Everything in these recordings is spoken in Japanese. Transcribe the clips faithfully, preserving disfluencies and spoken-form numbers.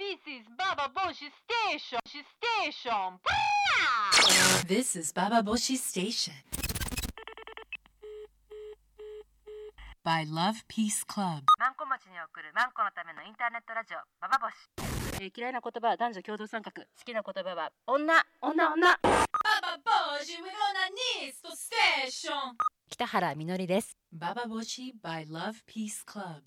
This is Baba Boshi Station. Station. This is Baba Boshi Station. By Love Peace Club. マンコ町に送るマンコのためのインターネットラジオババボシ、えー、嫌いな言葉は男女共同参画、好きな言葉は女女女。 Baba Boshi, we're gonna need to station. 北原みのりです。 Baba Boshi by Love Peace Club.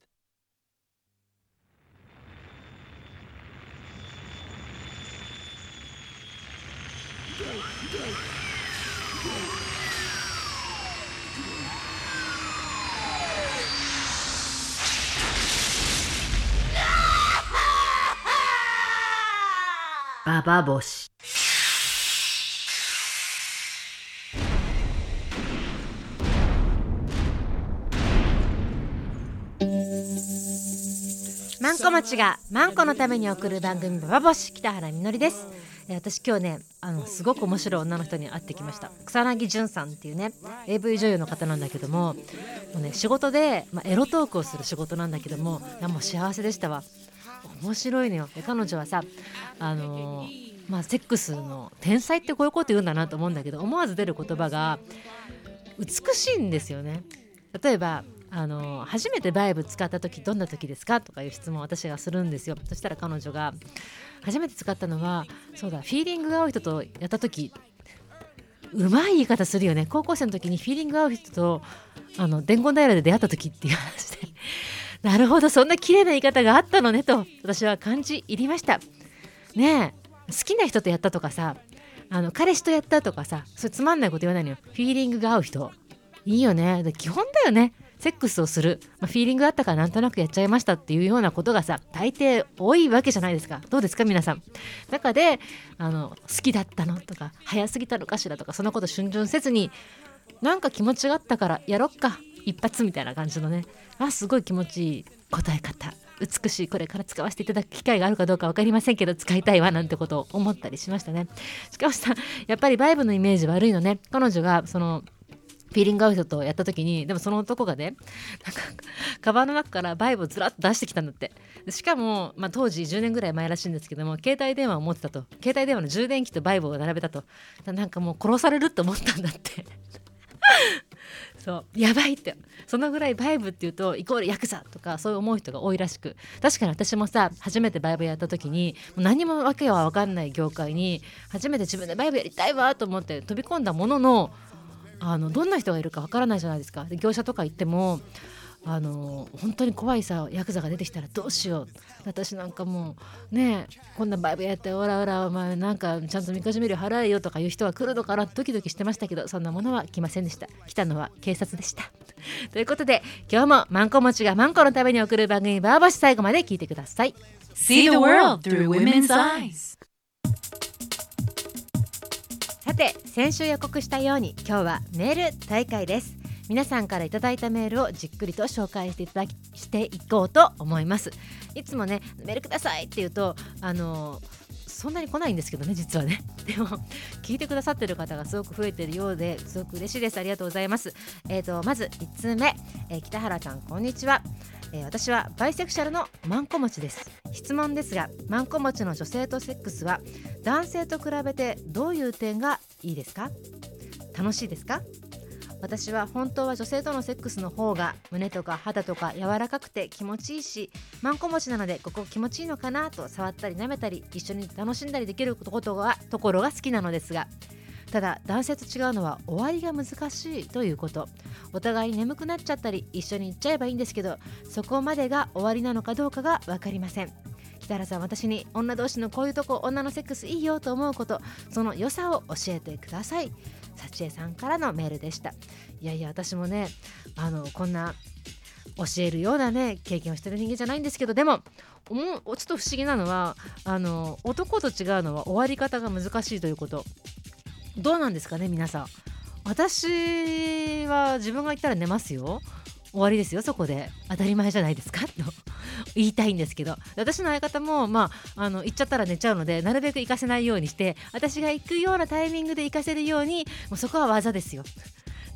Baba Boshi。マンコ町がマンコのために送る番組ババボシ、北原みのりです。私今日ね、あのすごく面白い女の人に会ってきました。草薙純さんっていうね エーブイ 女優の方なんだけども、もうね、仕事で、まあ、エロトークをする仕事なんだけども、いやもう幸せでしたわ。面白いのよ。彼女はさ、あのーまあ、セックスの天才ってこういうこと言うんだなと思うんだけど、思わず出る言葉が美しいんですよね。例えばあの初めてバイブ使った時どんな時ですかとかいう質問を私がするんですよ。そしたら彼女が初めて使ったのは、そうだ、フィーリングが合う人とやった時、うまい言い方するよね。高校生の時にフィーリングが合う人とあの伝言平で出会った時っていう話でなるほど、そんな綺麗な言い方があったのねと私は感じ入りましたね。え好きな人とやったとかさ、あの彼氏とやったとかさ、それつまんないこと言わないのよ。フィーリングが合う人いいよね。で基本だよね。セックスをする、まあ、フィーリングがあったからなんとなくやっちゃいましたっていうようなことがさ、大抵多いわけじゃないですか。どうですか皆さん。中であの好きだったのとか早すぎたのかしらとか、そんなこと逡巡せずに、なんか気持ちがあったからやろっか一発みたいな感じのね、あすごい気持ちいい答え方、美しい。これから使わせていただく機会があるかどうか分かりませんけど使いたいわなんてことを思ったりしましたね。しかしさ、やっぱりバイブのイメージ悪いのね。彼女がそのフィーリングアウトとやった時に、でもその男がね、なんかカバンの中からバイブをずらっと出してきたんだって。しかも、まあ、当時じゅうねんぐらい前らしいんですけども、携帯電話を持ってたと。携帯電話の充電器とバイブを並べたと。なんかもう殺されるって思ったんだってそうやばいって、そのぐらいバイブっていうとイコールヤクザとかそういう思う人が多いらしく、確かに私もさ、初めてバイブやった時にもう何もわけは分かんない業界に初めて自分でバイブやりたいわと思って飛び込んだものの、あのどんな人がいるか分からないじゃないですか。で業者とか行ってもあの本当に怖いさヤクザが出てきたらどうしよう。私なんかもうねえ、こんなバイブやってオラオラお前なんかちゃんとみかじめ料払えよとかいう人は来るのかなドキドキしてましたけど、そんなものは来ませんでした。来たのは警察でしたということで、今日もマンコ持ちがマンコのために送る番組バーバシ、最後まで聞いてください。 See the world through women's eyes. さて、先週予告したように今日はメール大会です。皆さんからいただいたメールをじっくりと紹介していただきしていこうと思います。いつもね、メールくださいって言うとあのそんなに来ないんですけどね、実はね。でも聞いてくださってる方がすごく増えているようですごく嬉しいです。ありがとうございます。えーとまずいっつうめ、えー、北原さんこんにちは。えー、私はバイセクシャルのマンコ持ちです。質問ですが、マンコ持ちの女性とセックスは男性と比べてどういう点がいいですか？楽しいですか？私は本当は女性とのセックスの方が胸とか肌とか柔らかくて気持ちいいし、マンコ持ちなのでここ気持ちいいのかなと触ったり舐めたり一緒に楽しんだりできることがところが好きなのですが、ただ男性と違うのは終わりが難しいということ。お互い眠くなっちゃったり一緒に行っちゃえばいいんですけど、そこまでが終わりなのかどうかが分かりません。北原さん、私に女同士のこういうとこ、女のセックスいいよと思うこと、その良さを教えてください。幸恵さんからのメールでした。いやいや、私もね、あのこんな教えるようなね経験をしてる人間じゃないんですけど、でもちょっと不思議なのは、あの男と違うのは終わり方が難しいということ。どうなんですかね皆さん。私は自分が言ったら寝ますよ。終わりですよ、そこで当たり前じゃないですかと言いたいんですけど、私の相方も、まあ、あの行っちゃったら寝ちゃうので、なるべく行かせないようにして、私が行くようなタイミングで行かせるように、もうそこは技ですよ。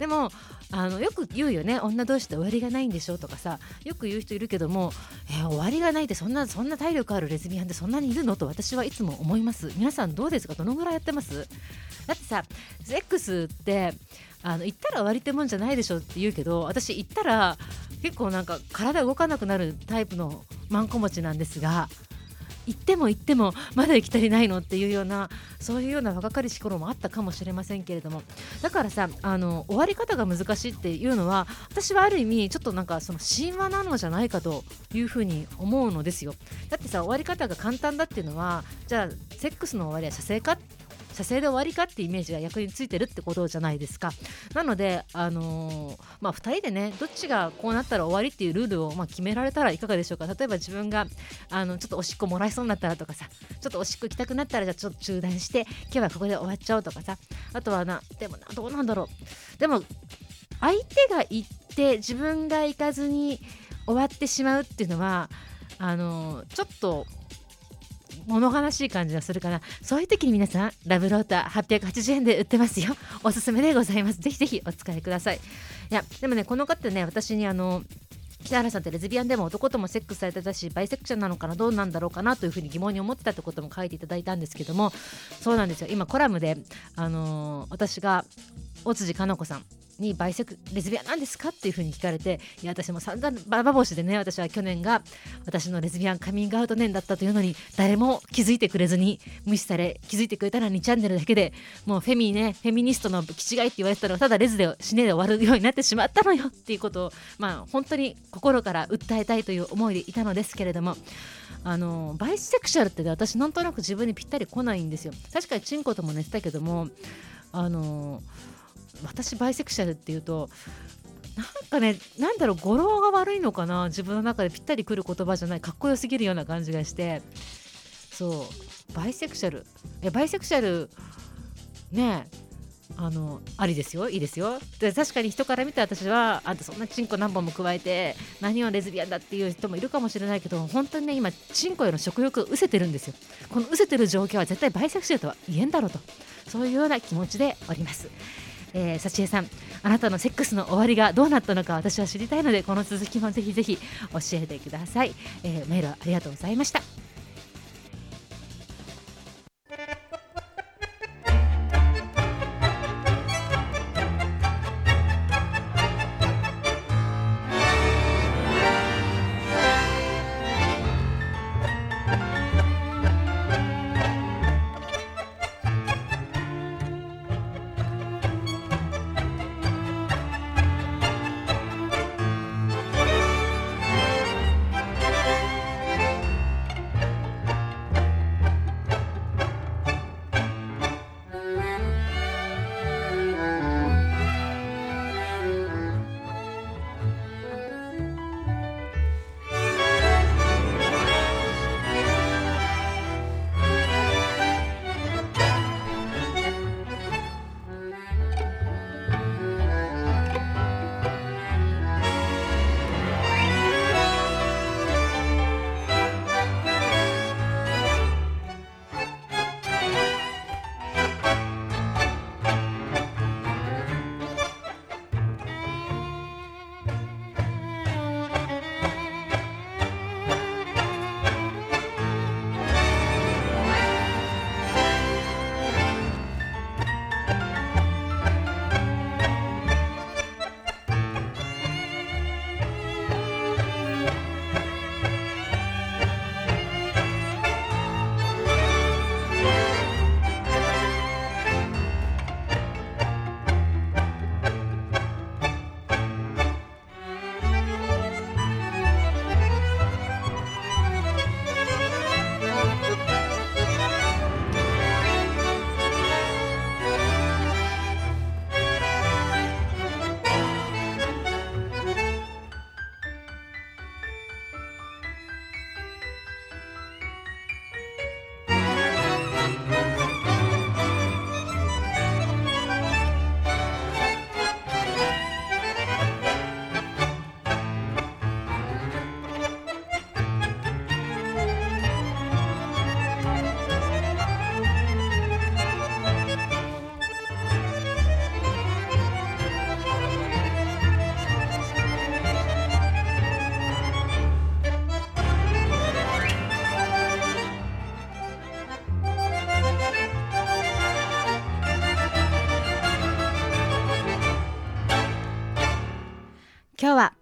でもあのよく言うよね、女同士で終わりがないんでしょとかさ、よく言う人いるけども、えー、終わりがないってそんなそんな体力あるレズビアンってそんなにいるのと私はいつも思います。皆さんどうですか？どのぐらいやってます？だってさ、セックスってあの行ったら終わりってもんじゃないでしょって言うけど、私行ったら結構なんか体動かなくなるタイプのマンコ持ちなんですが、行っても行ってもまだ行き足りないのっていうような、そういうような若かりし頃もあったかもしれませんけれども、だからさ、あの終わり方が難しいっていうのは、私はある意味ちょっとなんかその神話なのじゃないかというふうに思うのですよ。だってさ、終わり方が簡単だっていうのは、じゃあセックスの終わりは射精か、射精で終わりかってイメージが逆についてるってことじゃないですか。なので、あのーまあ、ふたりでね、どっちがこうなったら終わりっていうルールをまあ決められたらいかがでしょうか。例えば自分があのちょっとおしっこもらいそうになったらとかさ、ちょっとおしっこ行きたくなったらじゃあちょっと中断して今日はここで終わっちゃおうとかさ、あとはな、でもな、どうなんだろう、でも相手が行って自分が行かずに終わってしまうっていうのは、あのーちょっと物悲しい感じがするかな。そういう時に皆さん、ラブローターはっぴゃくはちじゅうえんで売ってますよ。おすすめでございます。ぜひぜひお使いください。いやでもね、この方ね、私にあの北原さんってレズビアンでも男ともセックスされてたし、バイセクションなのかな、どうなんだろうかなというふうに疑問に思ってたってことも書いていただいたんですけども、そうなんですよ。今コラムで、あのー私が尾辻かの子さんにバイセクレズビアンなんですかっていう風に聞かれて、いや私も散々ババ星でね、私は去年が私のレズビアンカミングアウト年だったというのに誰も気づいてくれずに無視され、気づいてくれたらにチャンネルだけで、もうフェミね、フェミニストの気違いって言われてたのがただレズで死ねで終わるようになってしまったのよっていうことを、まあ本当に心から訴えたいという思いでいたのですけれども、あのバイセクシャルって、ね、私なんとなく自分にぴったり来ないんですよ。確かにチンコとも寝てたけども、あの私バイセクシャルっていうとなんかね、なんだろう、語呂が悪いのかな、自分の中でぴったりくる言葉じゃない、かっこよすぎるような感じがして、そうバイセクシャル、えバイセクシャルね、あのありですよ、いいですよ。で確かに人から見て私は、あんたそんなチンコ何本も加えて何をレズビアンだっていう人もいるかもしれないけど、本当にね、今チンコへの食欲失せてるんですよ。この失せてる状況は絶対バイセクシャルとは言えんだろうと、そういうような気持ちでおります。えー、幸恵さん、あなたのセックスの終わりがどうなったのか私は知りたいので、この続きもぜひぜひ教えてください。えー、メールありがとうございました。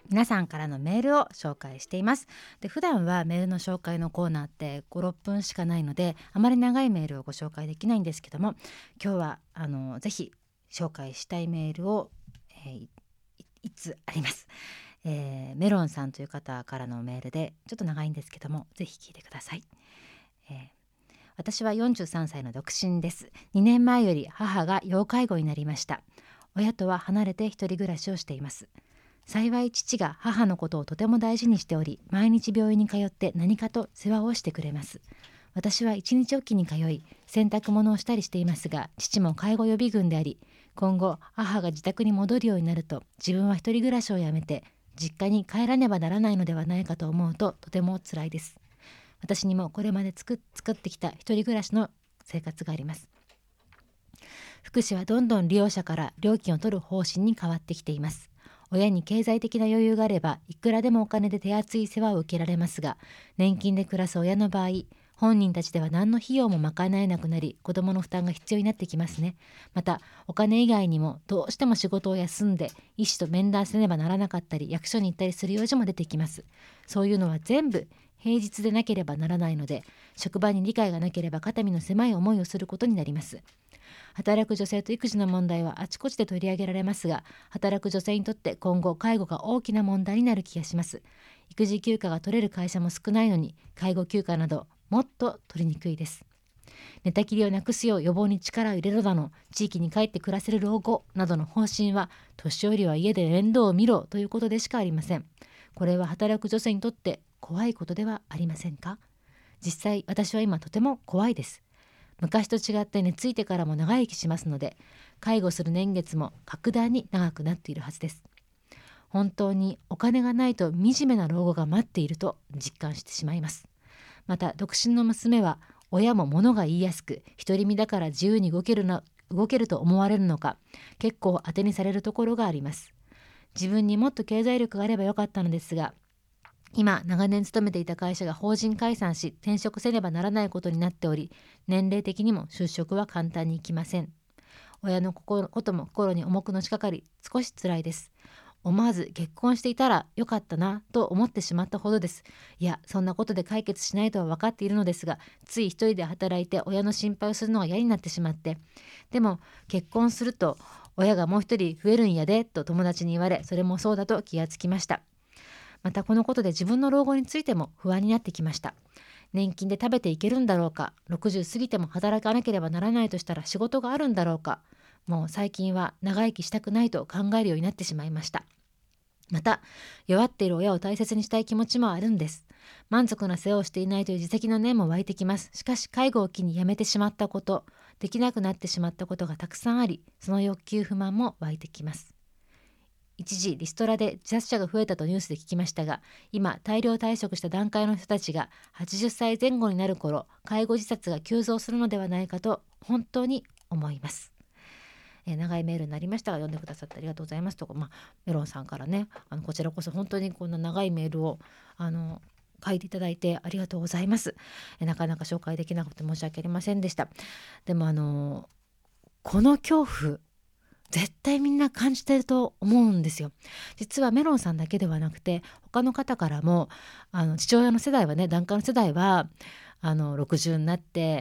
皆さんからのメールを紹介しています。で、普段はメールの紹介のコーナーってご、ろっぷんしかないので、あまり長いメールをご紹介できないんですけども、今日はあのぜひ紹介したいメールを、えー、い, いつあります、えー、メロンさんという方からのメールで、ちょっと長いんですけども、ぜひ聞いてください。えー私はよんじゅうさんさいの独身です。にねんまえより母が要介護になりました。親とは離れて一人暮らしをしています。幸い父が母のことをとても大事にしており、毎日病院に通って何かと世話をしてくれます。私は一日おきに通い、洗濯物をしたりしていますが、父も介護予備軍であり、今後母が自宅に戻るようになると、自分は一人暮らしをやめて実家に帰らねばならないのではないかと思うと、とても辛いです。私にもこれまで作ってきた一人暮らしの生活があります。福祉はどんどん利用者から料金を取る方針に変わってきています。親に経済的な余裕があれば、いくらでもお金で手厚い世話を受けられますが、年金で暮らす親の場合、本人たちでは何の費用も賄えなくなり、子どもの負担が必要になってきますね。また、お金以外にもどうしても仕事を休んで医師と面談せねばならなかったり、役所に行ったりする用事も出てきます。そういうのは全部平日でなければならないので、職場に理解がなければ肩身の狭い思いをすることになります。働く女性と育児の問題はあちこちで取り上げられますが、働く女性にとって今後介護が大きな問題になる気がします。育児休暇が取れる会社も少ないのに、介護休暇などもっと取りにくいです。寝たきりをなくすよう予防に力を入れろだの、地域に帰って暮らせる老後などの方針は、年寄りは家で面倒を見ろということでしかありません。これは働く女性にとって怖いことではありませんか？実際私は今とても怖いです。昔と違って寝ついてからも長生きしますので、介護する年月も格段に長くなっているはずです。本当にお金がないと惨めな老後が待っていると実感してしまいます。また独身の娘は、親も物が言いやすく、独り身だから自由に動けるな動けると思われるのか、結構当てにされるところがあります。自分にもっと経済力があればよかったのですが、今長年勤めていた会社が法人解散し、転職せねばならないことになっており、年齢的にも就職は簡単にいきません。親のことも心に重くのしかかり、少し辛いです。思わず結婚していたらよかったなと思ってしまったほどです。いや、そんなことで解決しないとは分かっているのですが、つい一人で働いて親の心配をするのが嫌になってしまって、でも結婚すると親がもう一人増えるんやでと友達に言われ、それもそうだと気がつきました。またこのことで自分の老後についても不安になってきました。年金で食べていけるんだろうか、ろくじゅう過ぎても働かなければならないとしたら仕事があるんだろうか、もう最近は長生きしたくないと考えるようになってしまいました。また弱っている親を大切にしたい気持ちもあるんです。満足な世話をしていないという自責の念も湧いてきます。しかし介護を機にやめてしまったこと、できなくなってしまったことがたくさんあり、その欲求不満も湧いてきます。一時リストラで自殺者が増えたとニュースで聞きましたが、今大量退職した段階の人たちがはちじゅっさいぜん後になる頃、介護自殺が急増するのではないかと本当に思います。えー、長いメールになりましたが、読んでくださってありがとうございますとか、まあ、メロンさんからね、あのこちらこそ本当にこんな長いメールをあの書いていただいてありがとうございます。えー、なかなか紹介できなくて申し訳ありませんでした。でもあのこの恐怖絶対みんな感じてると思うんですよ。実はメロンさんだけではなくて、他の方からも、あの父親の世代はね、檀家の世代はあのろくじゅうになって、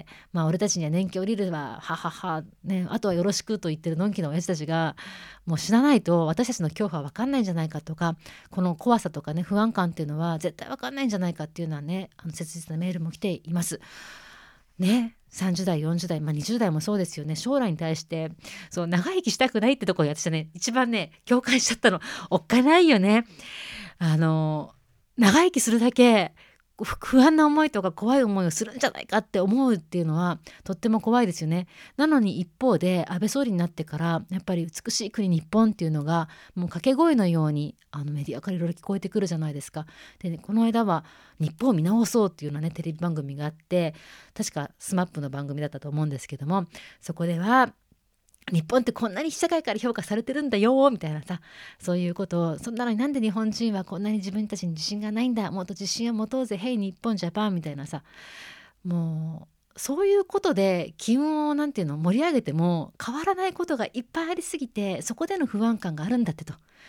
まあ、俺たちには年金降りるわ、ははは、ね、あとはよろしくと言ってるのんきな親父たちが、もう死なないと私たちの恐怖は分かんないんじゃないかとか、この怖さとかね、不安感っていうのは絶対分かんないんじゃないかっていうのはね、あの切実なメールも来ていますね。さんじゅう代よんじゅう代、まあ、にじゅう代もそうですよね。将来に対してそう長生きしたくないってところに私はね一番ね共感しちゃったの。おっかないよね。あの長生きするだけ不安な思いとか怖い思いをするんじゃないかって思うっていうのはとっても怖いですよね。なのに一方で安倍総理になってからやっぱり美しい国日本っていうのがもう掛け声のようにあのメディアからいろいろ聞こえてくるじゃないですか。で、ね、この間は日本を見直そうっていうようなねテレビ番組があって、確かスマップの番組だったと思うんですけども、そこでは日本ってこんなに社会から評価されてるんだよみたいなさ、そういうことを、そんなのになんで日本人はこんなに自分たちに自信がないんだ、もっと自信を持とうぜ、ヘイ日本ジャパンみたいなさ、もうそういうことで機運をなんていうの盛り上げても変わらないことがいっぱいありすぎて、そこでの不安感があるんだってと。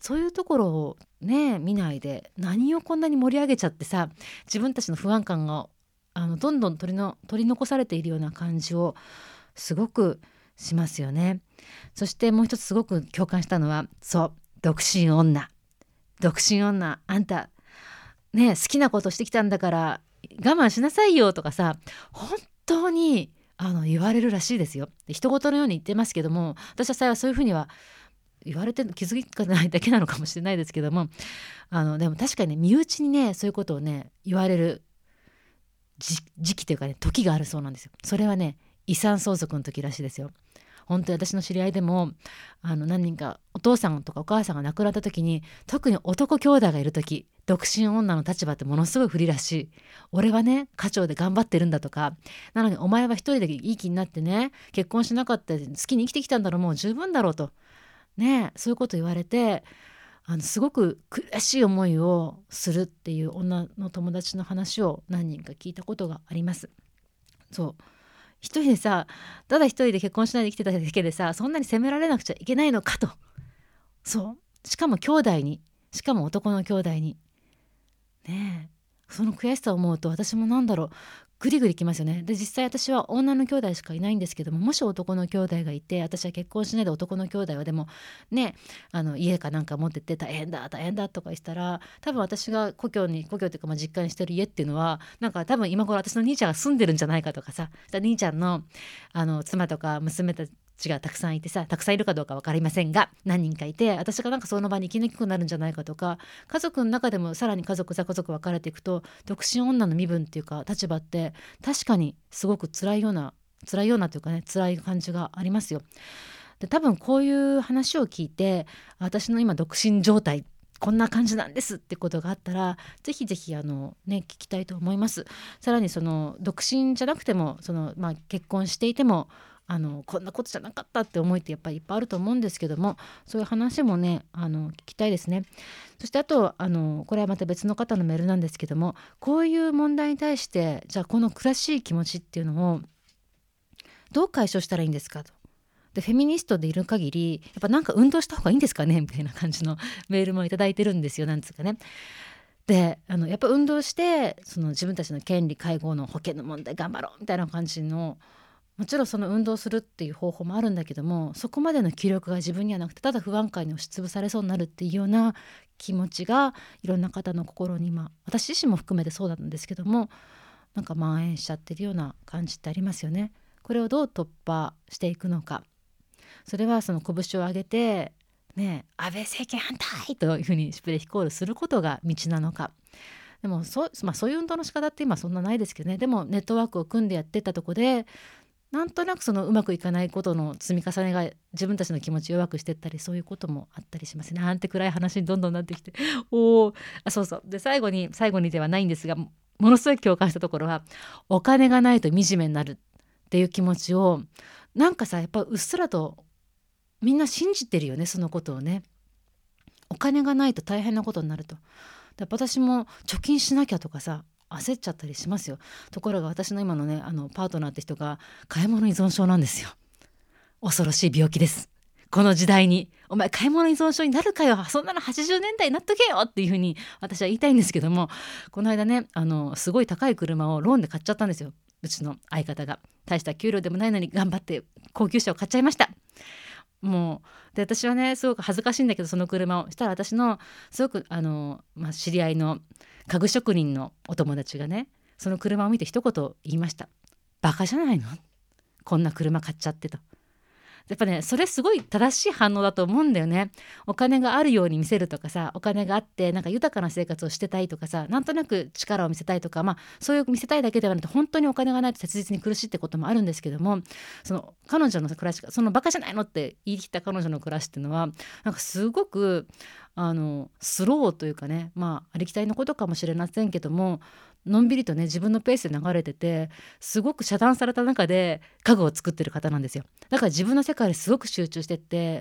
そういうところをね見ないで何をこんなに盛り上げちゃってさ、自分たちの不安感があのどんどん取りの取り残されているような感じをすごくしますよね。そしてもう一つすごく共感したのは、そう独身女独身女あんたね好きなことしてきたんだから我慢しなさいよとかさ、本当にあの言われるらしいですよ。人事のように言ってますけども、私はさそういうふうには言われて気づかないだけなのかもしれないですけども、あのでも確かにね身内にねそういうことをね言われる時期というかね時があるそうなんですよ。それはね遺産相続の時らしいですよ。本当に私の知り合いでもあの何人かお父さんとかお母さんが亡くなった時に、特に男兄弟がいる時、独身女の立場ってものすごい不利らしい。俺はね家長で頑張ってるんだとか、なのにお前は一人でいい気になってね結婚しなかった好きに生きてきたんだろう、もう十分だろうとね、そういうこと言われて、あのすごく悔しい思いをするっていう女の友達の話を何人か聞いたことがあります。そう一人でさ、ただ一人で結婚しないで生きてただけでさ、そんなに責められなくちゃいけないのかと。そうしかも兄弟に、しかも男の兄弟にねえ、その悔しさを思うと私もなんだろうグリグリきますよね。で実際私は女の兄弟しかいないんですけども、もし男の兄弟がいて、私は結婚しないで男の兄弟はでもねあの家かなんか持ってって大変だ大変だとかしたら、多分私が故郷に故郷というかまあ実家にしてる家っていうのはなんか多分今頃私の兄ちゃんが住んでるんじゃないかとかさ、兄ちゃんのあの妻とか娘たちがたくさんいてさ、たくさんいるかどうか分かりませんが何人かいて、私がなんかその場に生きにくくなるんじゃないかとか、家族の中でもさらに家族家族分かれていくと独身女の身分っていうか立場って確かにすごく辛いような辛いようなというかね辛い感じがありますよ。で多分こういう話を聞いて、私の今独身状態こんな感じなんですってことがあったら、ぜひぜひあの、ね、聞きたいと思います。さらにその独身じゃなくてもその、まあ、結婚していてもあのこんなことじゃなかったって思いってやっぱりいっぱいあると思うんですけども、そういう話もねあの聞きたいですね。そしてあとあのこれはまた別の方のメールなんですけども、こういう問題に対してじゃあこの苦しい気持ちっていうのをどう解消したらいいんですかと。でフェミニストでいる限りやっぱなんか運動した方がいいんですかねみたいな感じのメールもいただいてるんですよ。なんですかね。であのやっぱ運動してその自分たちの権利介護の保険の問題頑張ろうみたいな感じの、もちろんその運動するっていう方法もあるんだけども、そこまでの気力が自分にはなくて、ただ不安感に押しつぶされそうになるっていうような気持ちがいろんな方の心に今私自身も含めてそうなんですけども、なんか蔓延しちゃってるような感じってありますよね。これをどう突破していくのか、それはその拳を上げてね安倍政権反対というふうにシュプレヒコールすることが道なのか。でも そ,、まあ、そういう運動の仕方って今そんなないですけどね。でもネットワークを組んでやってったとこでなんとなくそのうまくいかないことの積み重ねが自分たちの気持ちを弱くしてったり、そういうこともあったりしますね。なんて暗い話にどんどんなってきておーあそうそうで最後に最後にではないんですが、ものすごい共感したところは、お金がないと惨めになるっていう気持ちをなんかさやっぱうっすらとみんな信じてるよね、そのことをね。お金がないと大変なことになると。で私も貯金しなきゃとかさ焦っちゃったりしますよ。ところが私の今のねあのパートナーって人が買い物依存症なんですよ。恐ろしい病気です。この時代にお前買い物依存症になるかよ、そんなのはちじゅうねんだいになっとけよっていうふうに私は言いたいんですけども、この間ねあのすごい高い車をローンで買っちゃったんですよ。うちの相方が大した給料でもないのに頑張って高級車を買っちゃいました。もうで私はねすごく恥ずかしいんだけど、その車をしたら私のすごくあの、まあ、知り合いの家具職人のお友達がねその車を見て一言言いました。バカじゃないのこんな車買っちゃってと。やっぱねそれすごい正しい反応だと思うんだよね。お金があるように見せるとかさ、お金があってなんか豊かな生活をしてたいとかさ、なんとなく力を見せたいとか、まあそういう見せたいだけではなくて本当にお金がないと切実に苦しいってこともあるんですけども、その彼女の暮らしがそのバカじゃないのって言い切った彼女の暮らしっていうのはなんかすごくあのスローというかね、まあありきたりのことかもしれませんけども、のんびりとね自分のペースで流れてて、すごく遮断された中で家具を作ってる方なんですよ。だから自分の世界ですごく集中してって、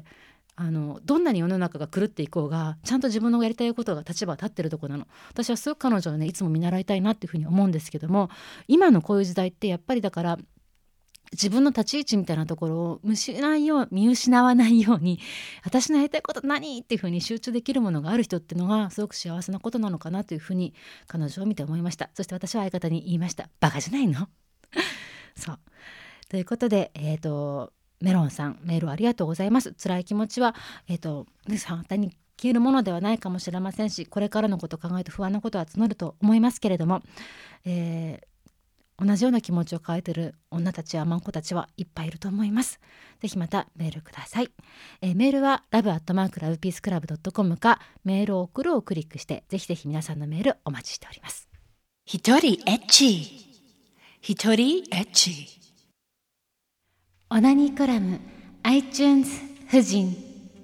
あのどんなに世の中が狂っていこうがちゃんと自分のやりたいことが立場立ってるところなの。私はすごく彼女はねいつも見習いたいなっていうふうに思うんですけども、今のこういう時代ってやっぱりだから自分の立ち位置みたいなところを見失いよう見失わないように、私のやりたいこと何っていうふうに集中できるものがある人っていうのがすごく幸せなことなのかなというふうに彼女を見て思いました。そして私は相方に言いました。バカじゃないのそうということで、えーとメロンさん、メールありがとうございます。辛い気持ちは、えーと簡単に消えるものではないかもしれませんし、これからのことを考えると不安なことは募ると思いますけれども、えー同じような気持ちを抱えている女たちやマンコたちはいっぱいいると思います。ぜひまたメールください。えー、メールは ラブ アットマーク ラブピースクラブ ドットコム かメールを送るをクリックして、ぜひぜひ皆さんのメールお待ちしております。 一人エッチ、一人エッチ。 オナニーコラム iTunes 婦人。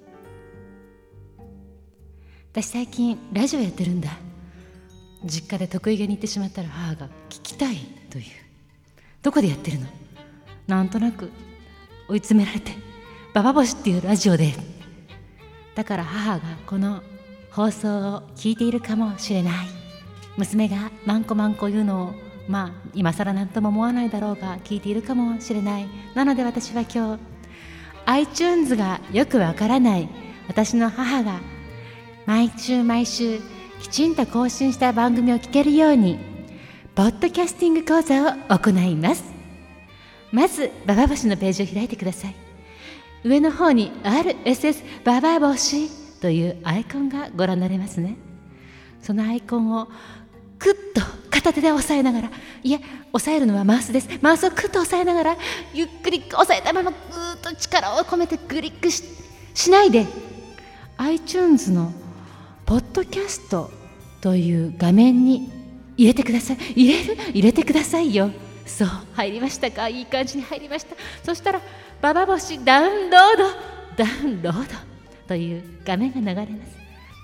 私最近ラジオやってるんだ。実家で得意げに言ってしまったら母が聞きたいという。どこでやってるの？なんとなく追い詰められて、ババ星っていうラジオで。だから母がこの放送を聞いているかもしれない。娘がマンコマンコ言うのをまあ今更なんとも思わないだろうが聞いているかもしれない。なので私は今日 iTunes がよくわからない私の母が毎週毎週きちんと更新した番組を聞けるようにポッドキャスティング講座を行います。まずババ星のページを開いてください。上の方に アールエスエス ババ星というアイコンがご覧になれますね。そのアイコンをクッと片手で押さえながら、いや押さえるのはマウスです。マウスをクッと押さえながらゆっくり押さえたままぐーっと力を込めてクリック し, しないで iTunes のポッドキャストという画面に入れてください。入れる入れてくださいよ。そう、入りましたか？いい感じに入りました。そしたらババ星ダウンロードダウンロードという画面が流れます。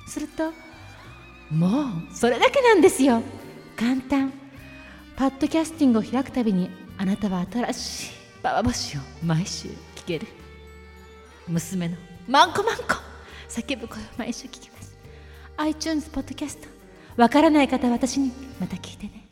するともうそれだけなんですよ。簡単。ポッドキャスティングを開くたびにあなたは新しいババ星を毎週聞ける。娘のマンコマンコ叫ぶ声を毎週聞けます。 iTunes ポッドキャスト、わからない方は私にまた聞いてね。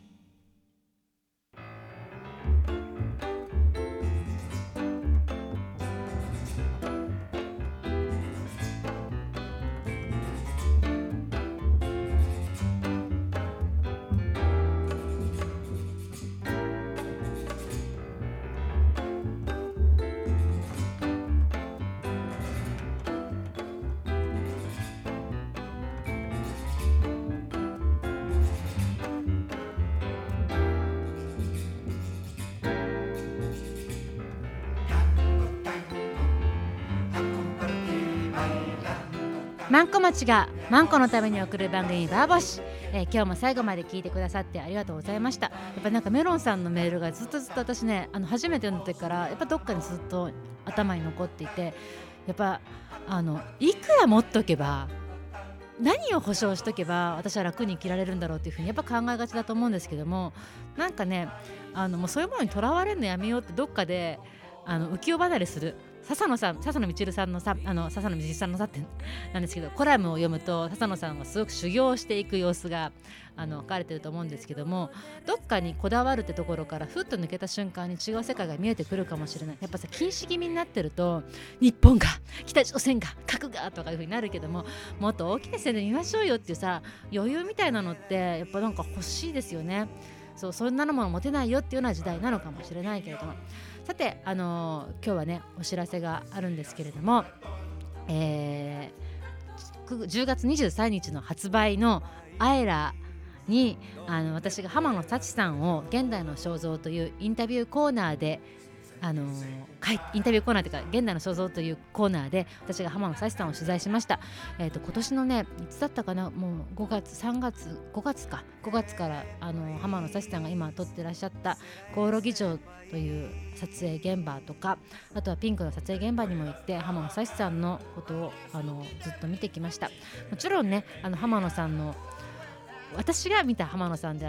マンコ町がマンコのために送る番組バーボシ、えー、今日も最後まで聞いてくださってありがとうございました。やっぱなんかメロンさんのメールがずっとずっと私ね、あの初めて読んだ時からやっぱどっかにずっと頭に残っていて、やっぱあのいくら持っとけば何を保証しとけば私は楽に生きられるんだろうっていうふうにやっぱ考えがちだと思うんですけども、なんかね、あのもうそういうものにとらわれるのやめようってどっかであの浮世離れする笹野さん、笹野みちるさんのさ、あの笹野みちるさんのさってなんですけど、コラムを読むと笹野さんはすごく修行していく様子があの書かれてると思うんですけども、どっかにこだわるってところからふっと抜けた瞬間に違う世界が見えてくるかもしれない。やっぱさ、禁止気味になってると日本が北朝鮮が核がとかいう風になるけども、もっと大きな視点で見ましょうよっていうさ余裕みたいなのってやっぱなんか欲しいですよね。そう、そんなのも持てないよっていうような時代なのかもしれないけれども、さて、あのー、今日はねお知らせがあるんですけれども、えー、じゅうがつにじゅうさんにちの発売のアエラにあの私が浜野幸さんを現代の肖像というインタビューコーナーであのー、インタビューコーナーというか現代の肖像というコーナーで私が浜野幸さんを取材しました。えーと、今年のねいつだったかな、もうごがつさんがつごがつかごがつからあの浜野幸さんが今撮ってらっしゃったコオロギ城という撮影現場とか、あとはピンクの撮影現場にも行って浜野幸さんのことをあのずっと見てきました。もちろんね、あの浜野さんの私が見た浜野さんであって、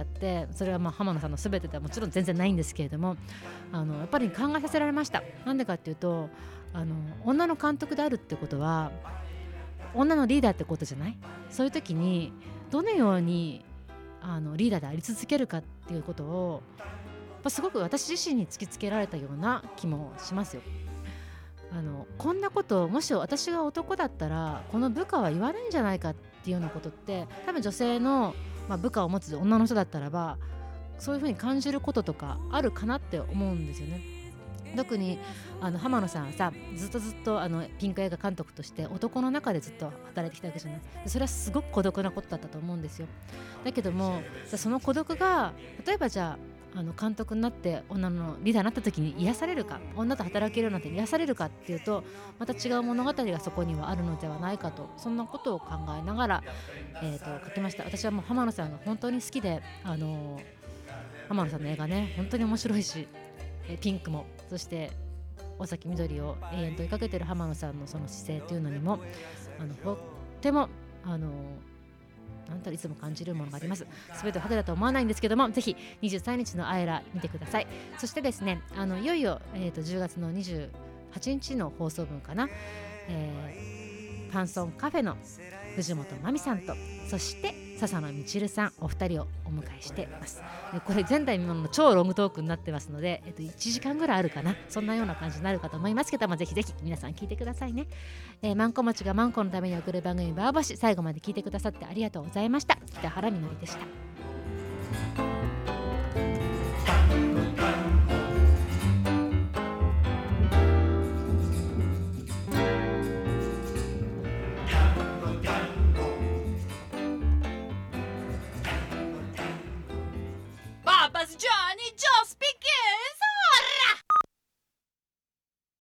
それはまあ浜野さんの全てではもちろん全然ないんですけれども、あのやっぱり考えさせられました。なんでかっていうと、あの女の監督であるってことは女のリーダーってことじゃない。そういう時にどのようにあのリーダーであり続けるかっていうことをやっぱすごく私自身に突きつけられたような気もしますよ。あのこんなこともし私が男だったらこの部下は言わないんじゃないかっていうようなことって多分女性の、まあ、部下を持つ女の人だったらばそういうふうに感じることとかあるかなって思うんですよね。特にあの浜野さんはさずっとずっとあのピンク映画監督として男の中でずっと働いてきたわけじゃない。それはすごく孤独なことだったと思うんですよ。だけどもその孤独が例えばじゃああの監督になって女のリーダーになった時に癒されるか、女と働けるようになって癒されるかっていうとまた違う物語がそこにはあるのではないかと、そんなことを考えながら、えー、と書きました。私はもう浜野さんが本当に好きで、あのー、浜野さんの映画ね本当に面白いし、えピンクもそして尾崎みどりを永遠と追いかけてる浜野さんのその姿勢というのにもあのとってもあのーなんといつも感じるものがあります。全てをハグだと思わないんですけども、ぜひにじゅうさんにちのアイラ見てください。そしてですね、あのいよいよ、えー、とじゅうがつのにじゅうはちにちの放送分かな、えー、パンソンカフェの藤本真美さんとそして笹野みちるさんお二人をお迎えしています。でこれ前代未聞の超ロングトークになってますので、えっと、いちじかんぐらいあるかな、そんなような感じになるかと思いますけども、ぜひぜひ皆さん聞いてくださいね。えー、マンコ持ちがマンコのために送る番組バーボシ、最後まで聞いてくださってありがとうございました。北原みのりでした。